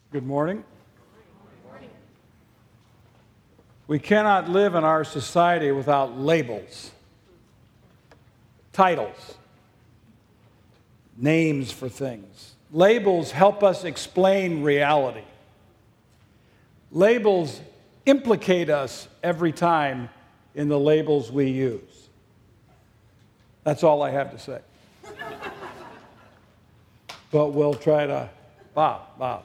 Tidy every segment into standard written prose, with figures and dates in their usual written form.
Good morning. We cannot live in our society without labels, titles, names for things. Labels help us explain reality. Labels implicate us every time in the labels we use. That's all I have to say. But we'll try to, Bob.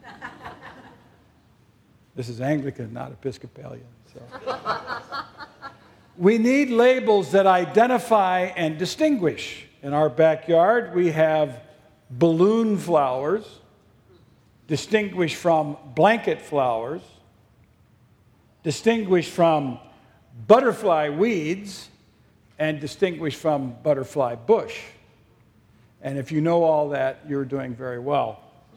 This is Anglican, not Episcopalian. So. We need labels that identify and distinguish. In our backyard, we have balloon flowers, distinguished from blanket flowers, distinguished from butterfly weeds, and distinguished from butterfly bush. And if you know all that, you're doing very well.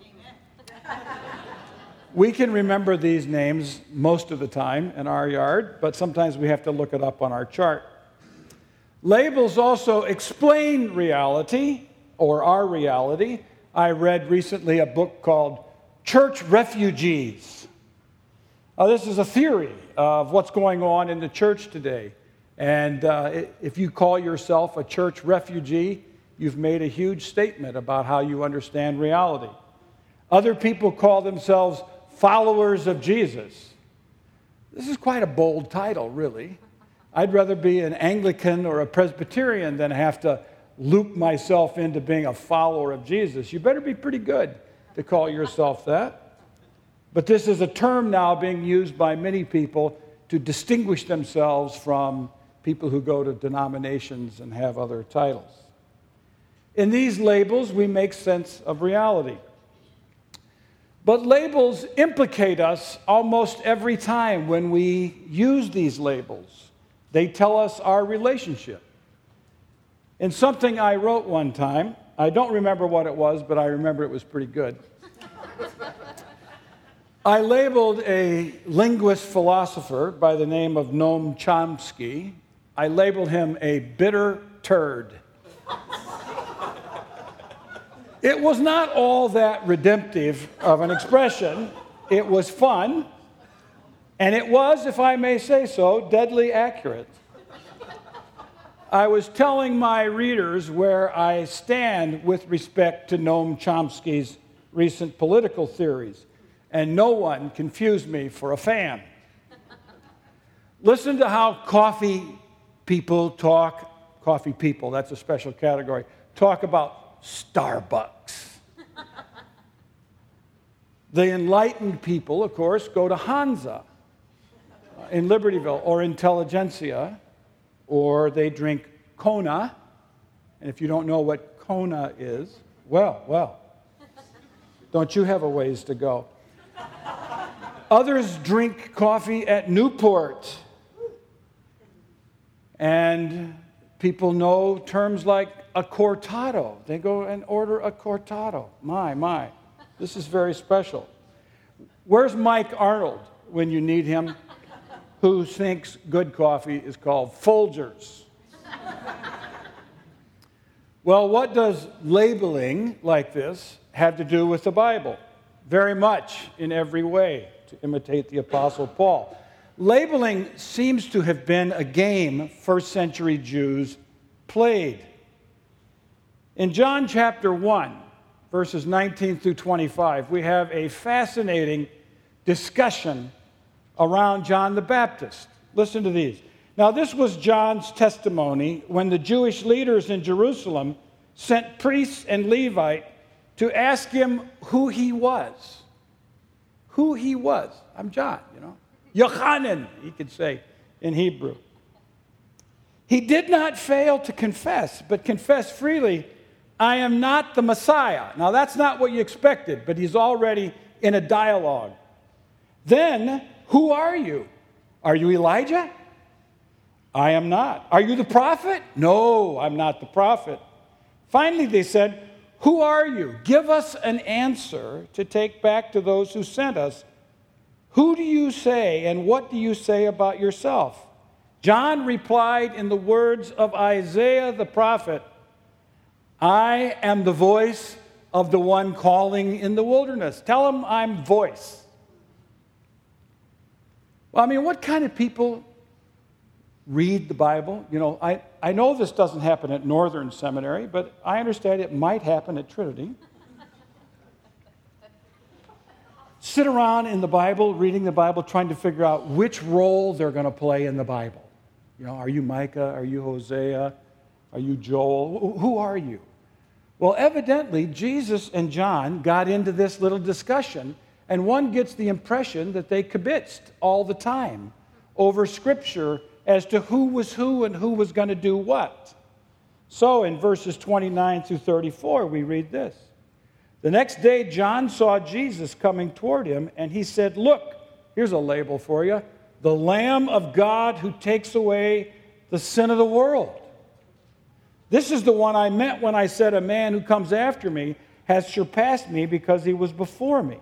We can remember these names most of the time in our yard, but sometimes we have to look it up on our chart. Labels also explain reality, or our reality. I read recently a book called Church Refugees. This is a theory of what's going on in the church today. And if you call yourself a church refugee, you've made a huge statement about how you understand reality. Other people call themselves followers of Jesus. This is quite a bold title, really. I'd rather be an Anglican or a Presbyterian than have to loop myself into being a follower of Jesus. You better be pretty good to call yourself that. But this is a term now being used by many people to distinguish themselves from people who go to denominations and have other titles. In these labels, we make sense of reality. But labels implicate us almost every time when we use these labels. They tell us our relationship. In something I wrote one time, I don't remember what it was, but I remember it was pretty good. I labeled a linguist philosopher by the name of Noam Chomsky. I labeled him a bitter turd. It was not all that redemptive of an expression. It was fun, and it was, if I may say so, deadly accurate. I was telling my readers where I stand with respect to Noam Chomsky's recent political theories, and no one confused me for a fan. Listen to how coffee people, that's a special category, talk about Starbucks. The enlightened people, of course, go to Hansa in Libertyville or Intelligentsia, or they drink Kona. And if you don't know what Kona is, well, don't you have a ways to go? Others drink coffee at Newport. And people know terms like a cortado. They go and order a cortado. My. This is very special. Where's Mike Arnold when you need him? Who thinks good coffee is called Folgers? Well, what does labeling like this have to do with the Bible? Very much, in every way, to imitate the Apostle Paul. Labeling seems to have been a game first century Jews played. In John chapter 1, verses 19 through 25, we have a fascinating discussion around John the Baptist. Listen to these. Now, this was John's testimony when the Jewish leaders in Jerusalem sent priests and Levites to ask him who he was. Who he was. I'm John, Yochanan, he could say in Hebrew. He did not fail to confess, but confessed freely, I am not the Messiah. Now, that's not what you expected, but he's already in a dialogue. Then, who are you? Are you Elijah? I am not. Are you the prophet? No, I'm not the prophet. Finally, they said, who are you? Give us an answer to take back to those who sent us. Who do you say, and what do you say about yourself? John replied in the words of Isaiah the prophet, I am the voice of the one calling in the wilderness. Tell him I'm voice. Well, I mean, what kind of people read the Bible? You know, I know this doesn't happen at Northern Seminary, but I understand it might happen at Trinity. Sit around in the Bible, reading the Bible, trying to figure out which role they're going to play in the Bible. You know, are you Micah? Are you Hosea? Are you Joel? Who are you? Well, evidently, Jesus and John got into this little discussion, and one gets the impression that they kibitzed all the time over Scripture as to who was who and who was going to do what. So in verses 29 through 34, we read this. The next day, John saw Jesus coming toward him, and he said, "Look, here's a label for you, the Lamb of God who takes away the sin of the world. This is the one I meant when I said a man who comes after me has surpassed me because he was before me.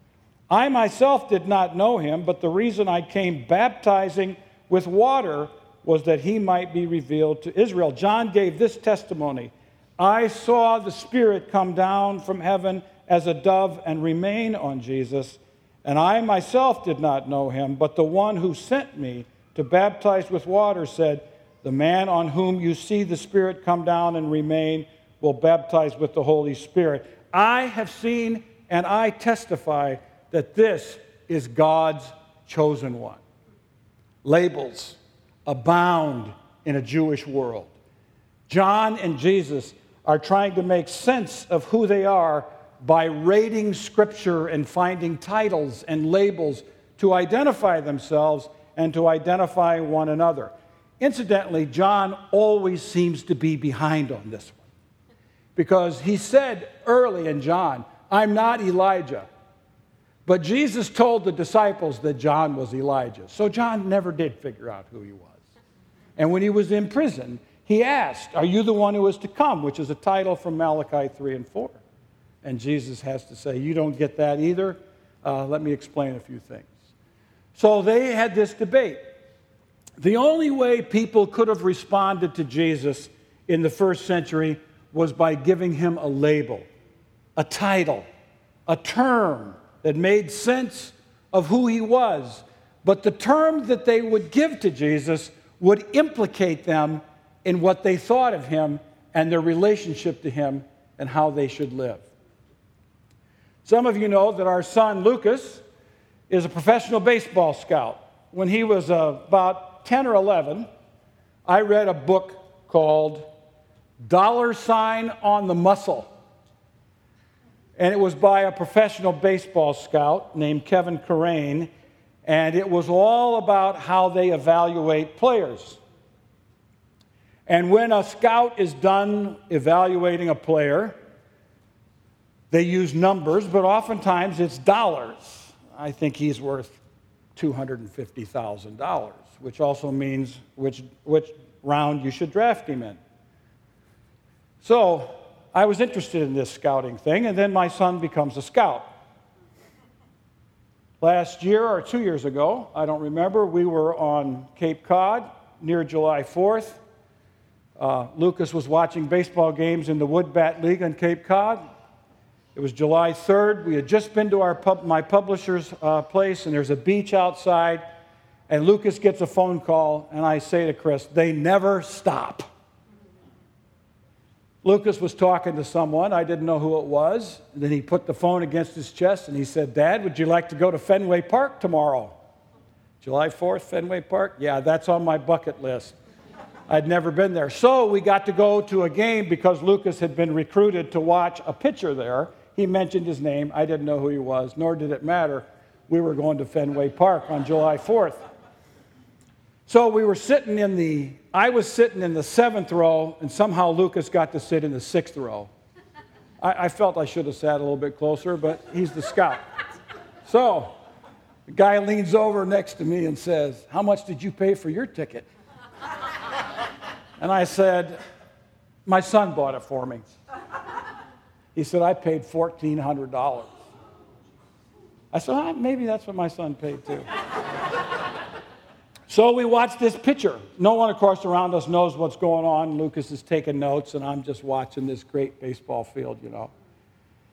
I myself did not know him, but the reason I came baptizing with water was that he might be revealed to Israel." John gave this testimony, "I saw the Spirit come down from heaven as a dove and remain on Jesus, and I myself did not know him, but the one who sent me to baptize with water said, 'The man on whom you see the Spirit come down and remain will baptize with the Holy Spirit.' I have seen and I testify that this is God's chosen one." Labels abound in a Jewish world. John and Jesus are trying to make sense of who they are by raiding Scripture and finding titles and labels to identify themselves and to identify one another. Incidentally, John always seems to be behind on this one, because he said early in John, "I'm not Elijah." But Jesus told the disciples that John was Elijah. So John never did figure out who he was. And when he was in prison, he asked, "Are you the one who is to come?" which is a title from Malachi 3 and 4. And Jesus has to say, "You don't get that either. Let me explain a few things." So they had this debate. The only way people could have responded to Jesus in the first century was by giving him a label, a title, a term that made sense of who he was. But the term that they would give to Jesus would implicate them in what they thought of him and their relationship to him and how they should live. Some of you know that our son Lucas is a professional baseball scout. When he was about 10 or 11, I read a book called $sign on the Muscle. And it was by a professional baseball scout named Kevin Currain, and it was all about how they evaluate players. And when a scout is done evaluating a player, they use numbers, but oftentimes it's dollars. I think he's worth $250,000, which also means which round you should draft him in. So I was interested in this scouting thing, and then my son becomes a scout. Last year or 2 years ago, I don't remember, we were on Cape Cod near July 4th. Lucas was watching baseball games in the Wood Bat League on Cape Cod. It was July 3rd. We had just been to my publisher's place, and there's a beach outside, and Lucas gets a phone call, and I say to Chris, "They never stop." Lucas was talking to someone. I didn't know who it was. And then he put the phone against his chest, and he said, "Dad, would you like to go to Fenway Park tomorrow?" July 4th, Fenway Park? Yeah, that's on my bucket list. I'd never been there. So we got to go to a game because Lucas had been recruited to watch a pitcher there. He mentioned his name. I didn't know who he was, nor did it matter. We were going to Fenway Park on July 4th. So we were I was sitting in the 7th row, and somehow Lucas got to sit in the 6th row. I felt I should have sat a little bit closer, but he's the scout. So the guy leans over next to me and says, "How much did you pay for your ticket?" And I said, "My son bought it for me." He said, "I paid $1,400. I said, "Maybe that's what my son paid too." So we watched this pitcher. No one, of course, around us knows what's going on. Lucas is taking notes, and I'm just watching this great baseball field, you know.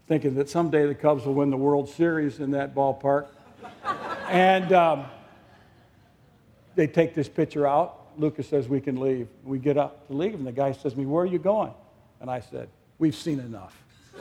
thinking that someday the Cubs will win the World Series in that ballpark. And they take this pitcher out. Lucas says, we can leave. We get up to leave, and the guy says to me, where are you going? And I said, we've seen enough.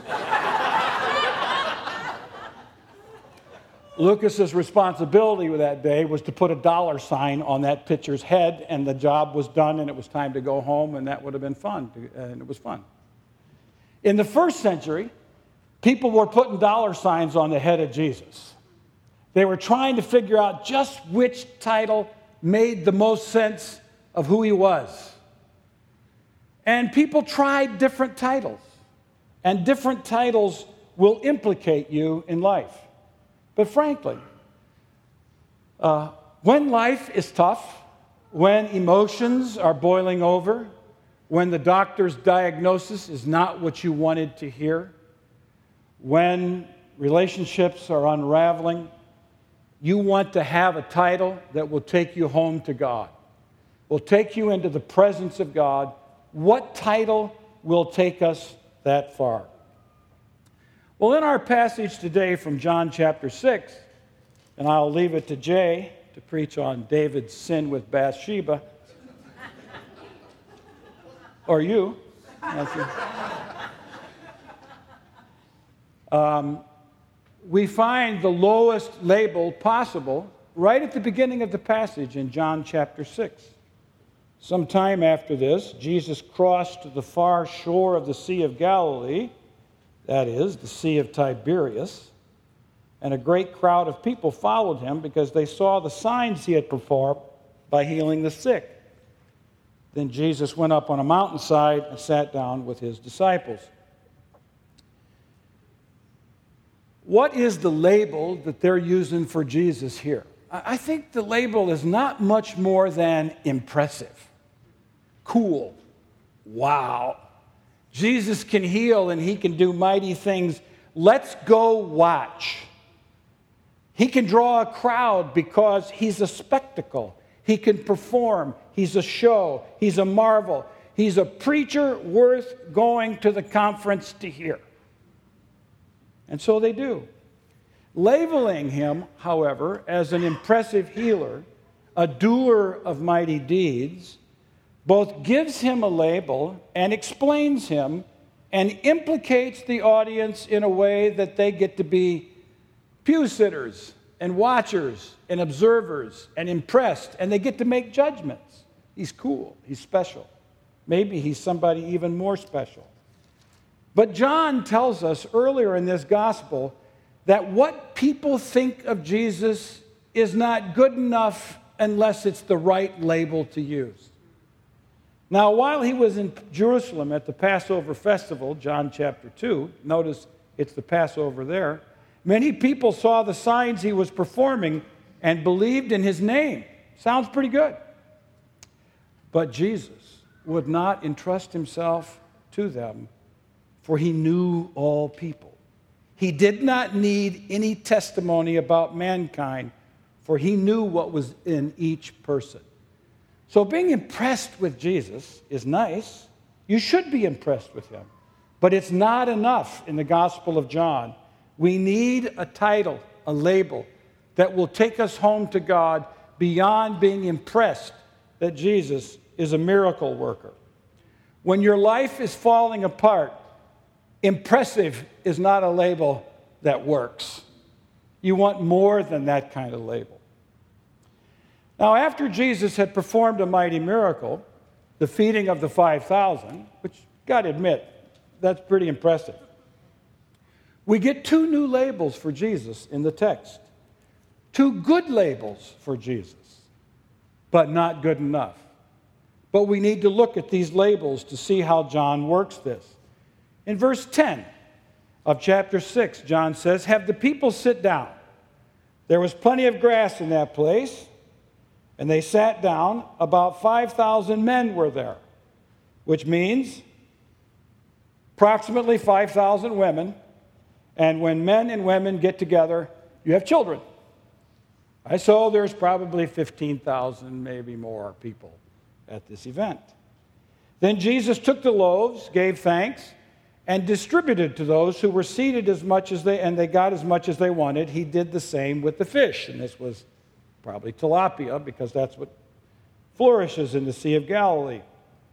Lucas's responsibility that day was to put a dollar sign on that pitcher's head, and the job was done, and it was time to go home, and that would have been fun, and it was fun. In the first century, people were putting dollar signs on the head of Jesus. They were trying to figure out just which title made the most sense of who he was. And people tried different titles, and different titles will implicate you in life. But frankly, when life is tough, when emotions are boiling over, when the doctor's diagnosis is not what you wanted to hear, when relationships are unraveling, you want to have a title that will take you home to God, will take you into the presence of God. What title will take us that far? Well, in our passage today from John chapter 6, and I'll leave it to Jay to preach on David's sin with Bathsheba, or you. We find the lowest label possible right at the beginning of the passage in John chapter 6. Sometime after this, Jesus crossed to the far shore of the Sea of Galilee, that is, the Sea of Tiberias, and a great crowd of people followed him because they saw the signs he had performed by healing the sick. Then Jesus went up on a mountainside and sat down with his disciples. What is the label that they're using for Jesus here? I think the label is not much more than impressive, cool, wow. Jesus can heal and he can do mighty things. Let's go watch. He can draw a crowd because he's a spectacle. He can perform. He's a show. He's a marvel. He's a preacher worth going to the conference to hear. And so they do. Labeling him, however, as an impressive healer, a doer of mighty deeds, both gives him a label and explains him and implicates the audience in a way that they get to be pew sitters and watchers and observers and impressed, and they get to make judgments. He's cool. He's special. Maybe he's somebody even more special. But John tells us earlier in this gospel that what people think of Jesus is not good enough unless it's the right label to use. Now, while he was in Jerusalem at the Passover festival, John chapter 2, notice it's the Passover there, many people saw the signs he was performing and believed in his name. Sounds pretty good. But Jesus would not entrust himself to them, for he knew all people. He did not need any testimony about mankind, for he knew what was in each person. So being impressed with Jesus is nice. You should be impressed with him. But it's not enough in the Gospel of John. We need a title, a label, that will take us home to God beyond being impressed that Jesus is a miracle worker. When your life is falling apart, impressive is not a label that works. You want more than that kind of label. Now, after Jesus had performed a mighty miracle, the feeding of the 5,000, which, got to admit, that's pretty impressive, we get two new labels for Jesus in the text. Two good labels for Jesus, but not good enough. But we need to look at these labels to see how John works this. In verse 10 of chapter 6, John says, "Have the people sit down. There was plenty of grass in that place, and they sat down. About 5,000 men were there," which means approximately 5,000 women. And when men and women get together, you have children. So there's probably 15,000, maybe more people at this event. Then Jesus took the loaves, gave thanks, and distributed to those who were seated and they got as much as they wanted. He did the same with the fish, and this was probably tilapia because that's what flourishes in the Sea of Galilee.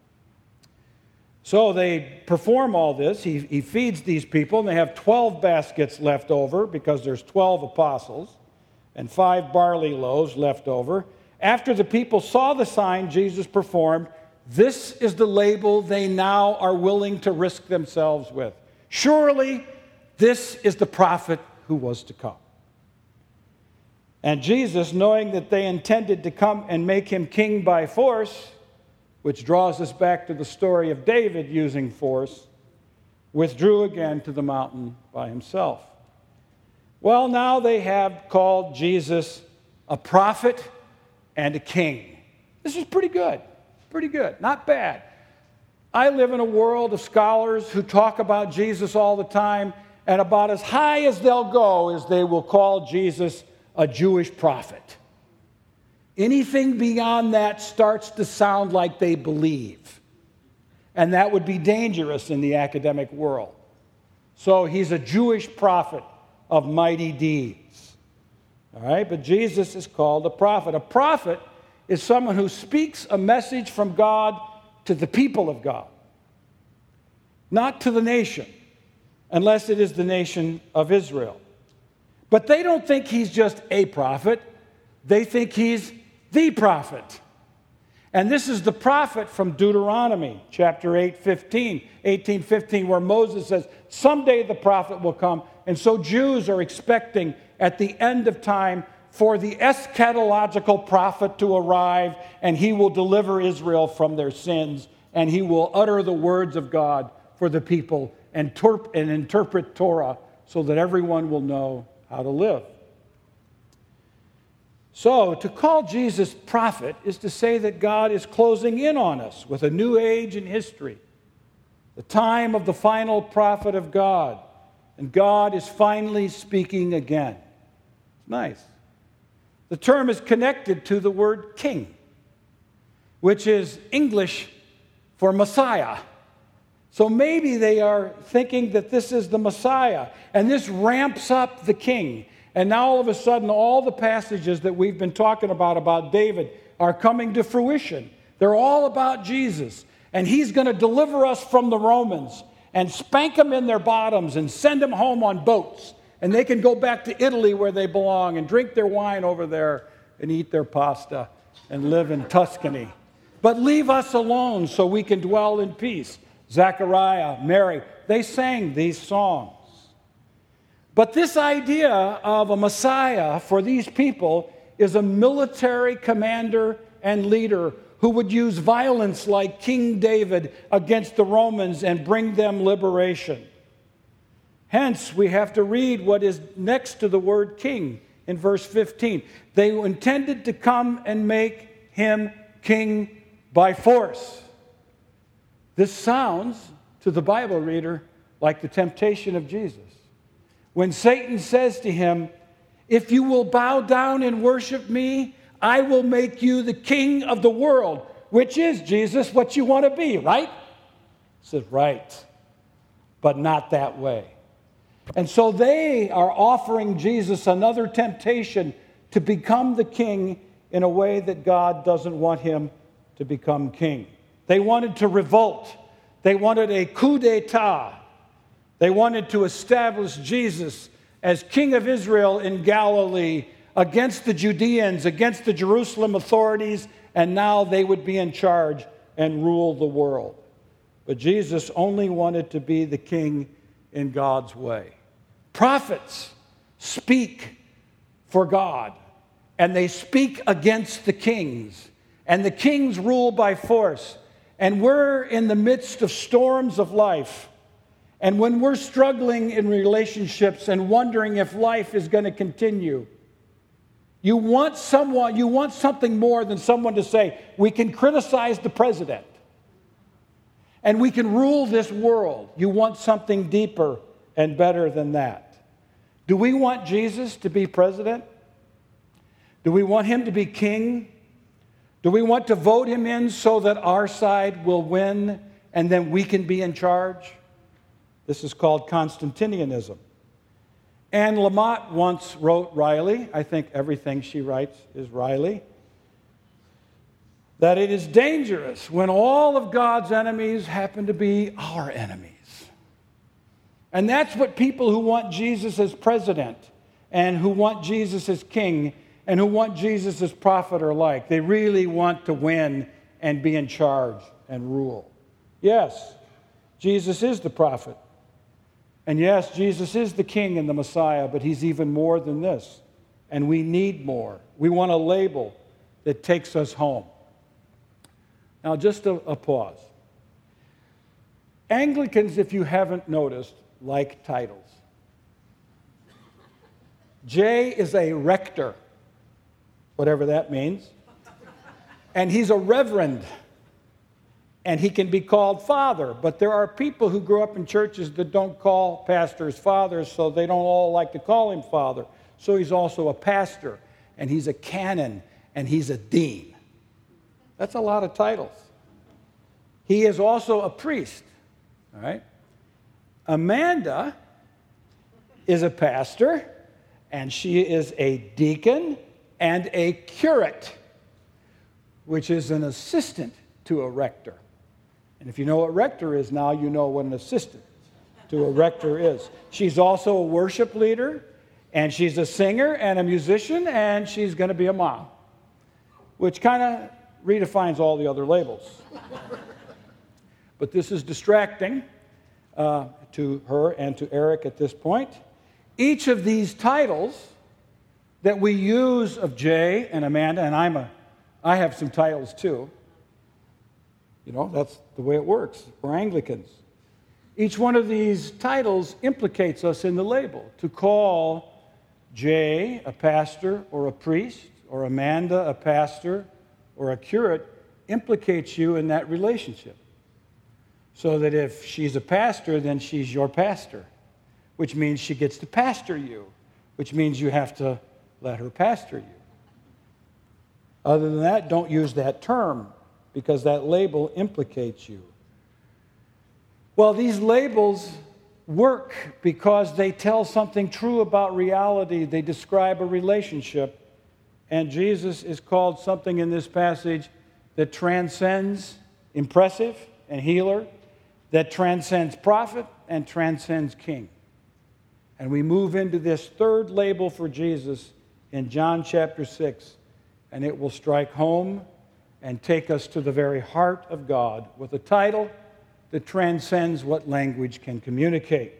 So they perform all this. He feeds these people, and they have 12 baskets left over because there's 12 apostles and 5 barley loaves left over. After the people saw the sign Jesus performed, this is the label they now are willing to risk themselves with. Surely this is the prophet who was to come. And Jesus, knowing that they intended to come and make him king by force, which draws us back to the story of David using force, withdrew again to the mountain by himself. Well, now they have called Jesus a prophet and a king. This is pretty good. Pretty good. Not bad. I live in a world of scholars who talk about Jesus all the time, and about as high as they'll go is they will call Jesus a Jewish prophet. Anything beyond that starts to sound like they believe. And that would be dangerous in the academic world. So he's a Jewish prophet of mighty deeds. All right, but Jesus is called a prophet. A prophet is someone who speaks a message from God to the people of God, not to the nation, unless it is the nation of Israel. But they don't think he's just a prophet. They think he's the prophet. And this is the prophet from Deuteronomy chapter 18:15, where Moses says, someday the prophet will come. And so Jews are expecting at the end of time for the eschatological prophet to arrive, and he will deliver Israel from their sins, and he will utter the words of God for the people and interpret Torah so that everyone will know how to live. So, to call Jesus prophet is to say that God is closing in on us with a new age in history, the time of the final prophet of God, and God is finally speaking again. It's nice. The term is connected to the word king, which is English for Messiah. So maybe they are thinking that this is the Messiah, and this ramps up the king. And now all of a sudden, all the passages that we've been talking about David are coming to fruition. They're all about Jesus, and he's going to deliver us from the Romans and spank them in their bottoms and send them home on boats. And they can go back to Italy where they belong and drink their wine over there and eat their pasta and live in Tuscany. But leave us alone so we can dwell in peace. Zechariah, Mary, they sang these songs. But this idea of a Messiah for these people is a military commander and leader who would use violence like King David against the Romans and bring them liberation. Hence, we have to read what is next to the word king in verse 15. They intended to come and make him king by force. This sounds to the Bible reader like the temptation of Jesus. When Satan says to him, if you will bow down and worship me, I will make you the king of the world, which is, Jesus, what you want to be, right? He says, right, but not that way. And so they are offering Jesus another temptation to become the king in a way that God doesn't want him to become king. They wanted to revolt. They wanted a coup d'etat. They wanted to establish Jesus as king of Israel in Galilee against the Judeans, against the Jerusalem authorities, and now they would be in charge and rule the world. But Jesus only wanted to be the king in God's way. Prophets speak for God, and they speak against the kings, and the kings rule by force. And we're in the midst of storms of life. And when we're struggling in relationships and wondering if life is going to continue, you want something more than someone to say, we can criticize the president and we can rule this world. You want something deeper and better than that. Do we want Jesus to be president? Do we want him to be king? Do we want to vote him in so that our side will win and then we can be in charge? This is called Constantinianism. Anne Lamott once wrote Riley, I think everything she writes is Riley, that it is dangerous when all of God's enemies happen to be our enemies. And that's what people who want Jesus as president and who want Jesus as king and who want Jesus as prophet are like. They really want to win and be in charge and rule. Yes, Jesus is the prophet. And yes, Jesus is the king and the Messiah, but he's even more than this. And we need more. We want a label that takes us home. Now, just a pause. Anglicans, if you haven't noticed, like titles. Jay is a rector, whatever that means. And he's a reverend. And he can be called father, but there are people who grew up in churches that don't call pastors fathers, so they don't all like to call him father. So he's also a pastor, and he's a canon, and he's a dean. That's a lot of titles. He is also a priest, all right? Amanda is a pastor, and she is a deacon and a curate, which is an assistant to a rector. And if you know what rector is now, you know what an assistant to a rector is. She's also a worship leader, and she's a singer and a musician, and she's going to be a mom, which kind of redefines all the other labels. But this is distracting to her and to Eric at this point. Each of these titles that we use of Jay and Amanda, and I have some titles too. You know, that's the way it works. We're Anglicans. Each one of these titles implicates us in the label. To call Jay a pastor or a priest, or Amanda a pastor or a curate, implicates you in that relationship. So that if she's a pastor, then she's your pastor, which means she gets to pastor you, which means you have to let her pastor you. Other than that, don't use that term, because that label implicates you. Well, these labels work because they tell something true about reality. They describe a relationship. And Jesus is called something in this passage that transcends impressive and healer, that transcends prophet and transcends king. And we move into this third label for Jesus in John chapter 6, and it will strike home and take us to the very heart of God with a title that transcends what language can communicate.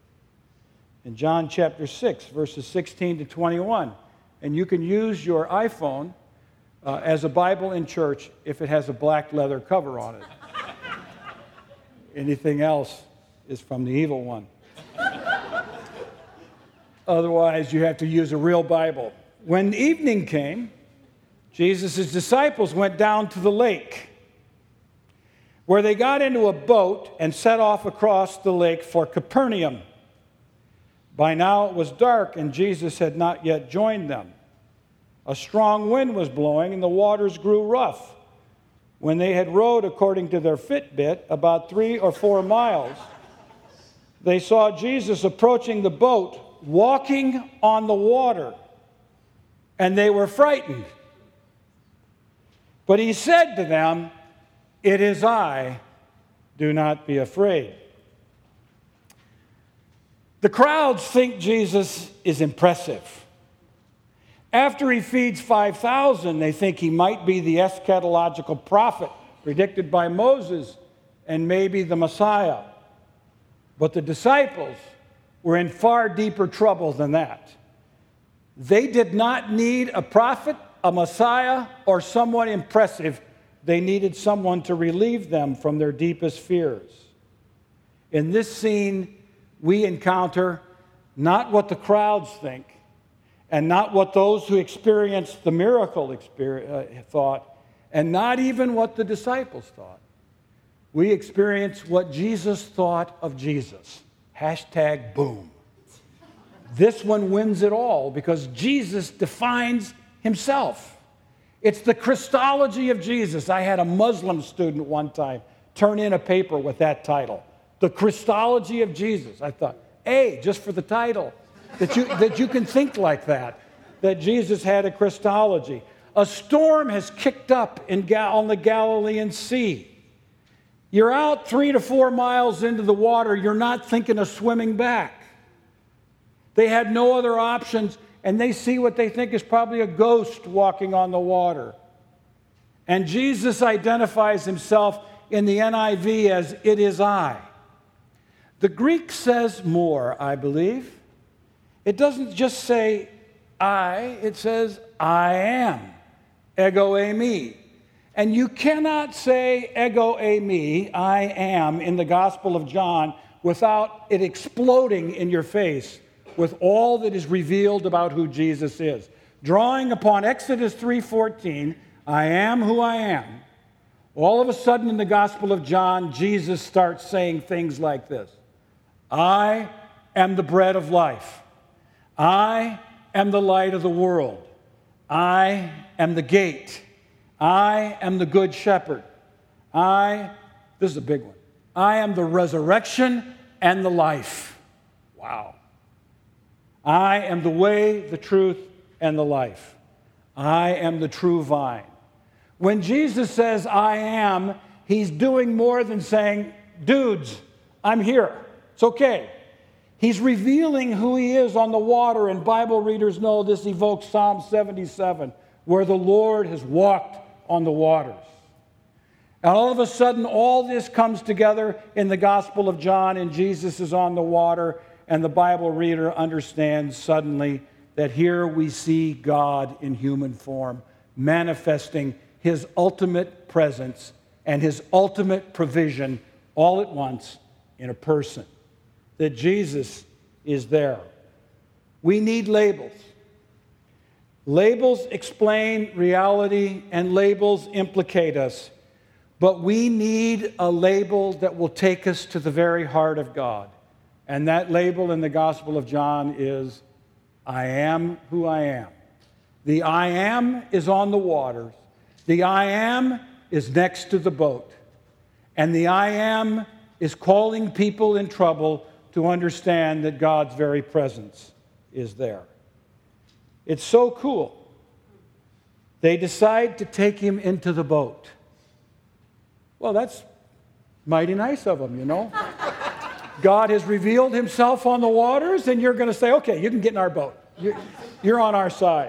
In John chapter 6, verses 16 to 21, and you can use your iPhone as a Bible in church if it has a black leather cover on it. Anything else is from the evil one. Otherwise, you have to use a real Bible. When evening came, Jesus' disciples went down to the lake, where they got into a boat and set off across the lake for Capernaum. By now it was dark, and Jesus had not yet joined them. A strong wind was blowing, and the waters grew rough. When they had rowed according to their Fitbit about 3 or 4 miles, they saw Jesus approaching the boat, walking on the water, and they were frightened. But he said to them, "It is I, do not be afraid." The crowds think Jesus is impressive. After he feeds 5,000, they think he might be the eschatological prophet predicted by Moses and maybe the Messiah. But the disciples were in far deeper trouble than that. They did not need a prophet, a Messiah, or someone impressive. They needed someone to relieve them from their deepest fears. In this scene, we encounter not what the crowds think, and not what those who experienced the miracle thought, and not even what the disciples thought. We experience what Jesus thought of Jesus. #boom. This one wins it all because Jesus defines himself. It's the Christology of Jesus. I had a Muslim student one time turn in a paper with that title, The Christology of Jesus. I thought, just for the title, that you can think like that Jesus had a Christology. A storm has kicked up on the Galilean Sea. You're out 3 to 4 miles into the water. You're not thinking of swimming back. They had no other options, and they see what they think is probably a ghost walking on the water. And Jesus identifies himself in the NIV as, "It is I." The Greek says more, I believe. It doesn't just say I, it says I am, ego eimi. And you cannot say ego eimi, I am, in the Gospel of John without it exploding in your face with all that is revealed about who Jesus is. Drawing upon Exodus 3:14, I am who I am. All of a sudden in the Gospel of John, Jesus starts saying things like this. I am the bread of life. I am the light of the world. I am the gate. I am the good shepherd. This is a big one. I am the resurrection and the life. Wow. I am the way, the truth, and the life. I am the true vine. When Jesus says, I am, he's doing more than saying, dudes, I'm here. It's okay. He's revealing who he is on the water, and Bible readers know this evokes Psalm 77, where the Lord has walked on the waters. And all of a sudden, all this comes together in the Gospel of John, and Jesus is on the water, and the Bible reader understands suddenly that here we see God in human form, manifesting his ultimate presence and his ultimate provision all at once in a person. That Jesus is there. We need labels. Labels explain reality and labels implicate us. But we need a label that will take us to the very heart of God. And that label in the Gospel of John is, I am who I am. The I am is on the waters. The I am is next to the boat. And the I am is calling people in trouble to understand that God's very presence is there. It's so cool. They decide to take him into the boat. Well, that's mighty nice of them, you know. God has revealed himself on the waters, and you're going to say, okay, you can get in our boat. You're on our side.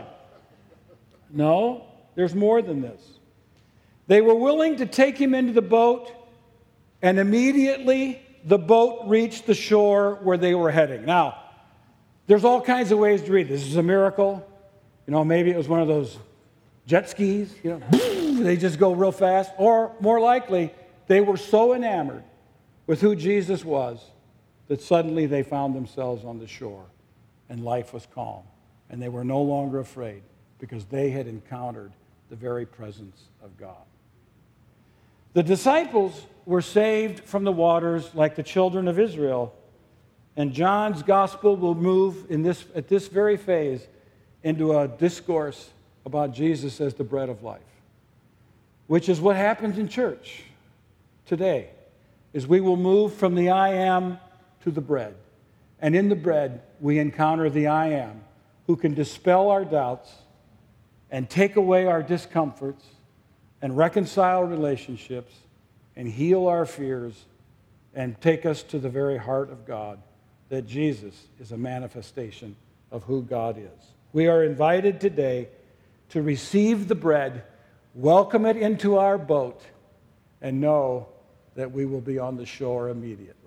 No, there's more than this. They were willing to take him into the boat, and immediately the boat reached the shore where they were heading. Now, there's all kinds of ways to read this. This is a miracle. You know, maybe it was one of those jet skis, you know, they just go real fast. Or more likely, they were so enamored with who Jesus was that suddenly they found themselves on the shore and life was calm. And they were no longer afraid because they had encountered the very presence of God. The disciples were saved from the waters like the children of Israel. And John's gospel will move at this very phase into a discourse about Jesus as the bread of life, which is what happens in church today, is we will move from the I am to the bread. And in the bread, we encounter the I am, who can dispel our doubts and take away our discomforts and reconcile relationships and heal our fears and take us to the very heart of God, that Jesus is a manifestation of who God is. We are invited today to receive the bread, welcome it into our boat, and know that we will be on the shore immediately.